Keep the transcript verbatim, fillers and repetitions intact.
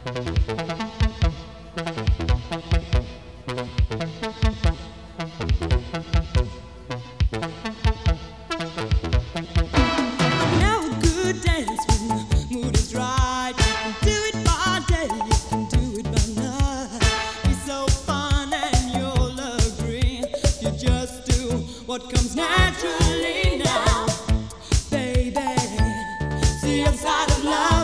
What comes naturally now, baby? See the side of love.